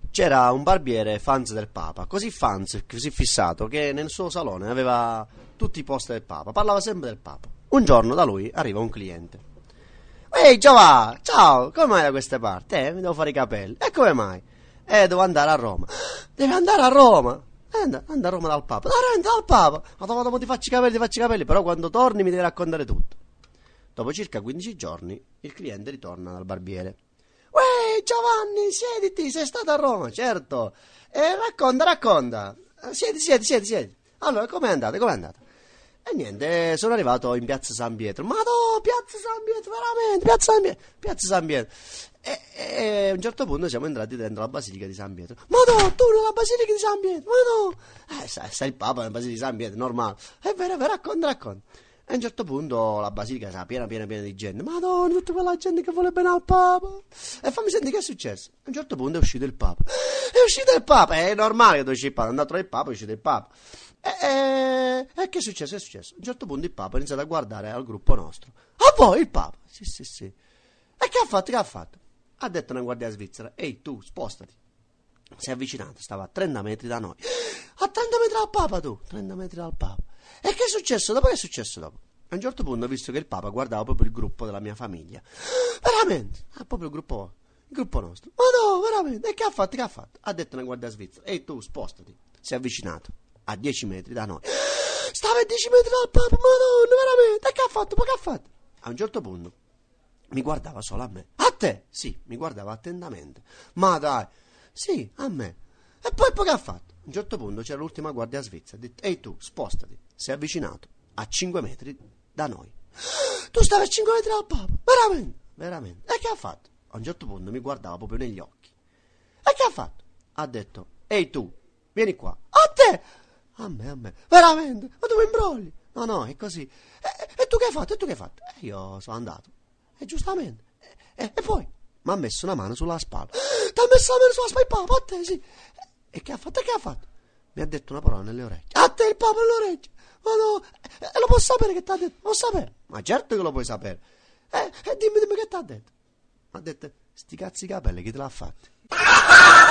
c'era un barbiere fans del Papa, così fans, così fissato, che nel suo salone aveva tutti i poster del Papa, parlava sempre del Papa. Un giorno da lui arriva un cliente. Ehi Giovanni, ciao, come mai da queste parti? Mi devo fare i capelli. E come mai? Devo andare a Roma. Devi andare a Roma? Anda a Roma dal Papa. Dal Papa. Ma dopo ti faccio i capelli, però quando torni mi devi raccontare tutto. Dopo circa 15 giorni il cliente ritorna dal barbiere. Uè Giovanni, siediti, sei stato a Roma? Certo. Racconta. Siedi. Allora, com'è andata? E niente, sono arrivato in Piazza San Pietro. Ma no, Piazza San Pietro, veramente, Piazza San Pietro. E a un certo punto siamo entrati dentro la Basilica di San Pietro. Ma no, tu nella Basilica di San Pietro, ma no. Sai il Papa nella Basilica di San Pietro, normale. È vero, racconta. E a un certo punto la Basilica sarà piena di gente. Madonna, tutta quella gente che vuole bene al Papa. E fammi sentire che è successo. A un certo punto è uscito il Papa. È normale che esce il Papa, è andato il Papa, è uscito il Papa. E che è successo? A un certo punto il Papa ha iniziato a guardare al gruppo nostro. A voi il Papa? Sì. E che ha fatto? Ha detto una guardia svizzera: ehi tu, spostati. Si è avvicinato, stava a 30 metri da noi. A 30 metri dal Papa tu? 30 metri dal Papa. E che è successo dopo? A un certo punto ho visto che il Papa guardava proprio il gruppo della mia famiglia. Veramente? Proprio il gruppo nostro. Ma no, veramente? E che ha fatto? Ha detto una guardia svizzera: ehi tu, spostati. Si è avvicinato a 10 metri da noi. Stava a 10 metri dal Papa, madonna, veramente? E che ha fatto? Ma che ha fatto? A un certo punto mi guardava solo a me. A te? Sì, mi guardava attentamente. Ma dai, sì, a me. E poi che ha fatto? A un certo punto c'era l'ultima guardia svizzera. Ha detto: ehi tu, spostati. Si è avvicinato a 5 metri da noi. Tu stavi a 5 metri dal Papa? Veramente? E che ha fatto? A un certo punto mi guardava proprio negli occhi. E che ha fatto? Ha detto: ehi tu, vieni qua. A te? A me. Veramente? Ma tu mi imbrogli? No, è così. E tu che hai fatto? E io sono andato. E giustamente. E poi mi ha messo una mano sulla spalla. Ti ha messo la mano sulla spalla il Papa? A te, sì. E che ha fatto? Mi ha detto una parola nelle orecchie. A te il Papa nelle orecchie? Ma no. E lo posso sapere che ti ha detto? Lo sapere? Ma certo che lo puoi sapere. E dimmi che ti ha detto. Mi ha detto: sti cazzi capelli, chi te l'ha fatti?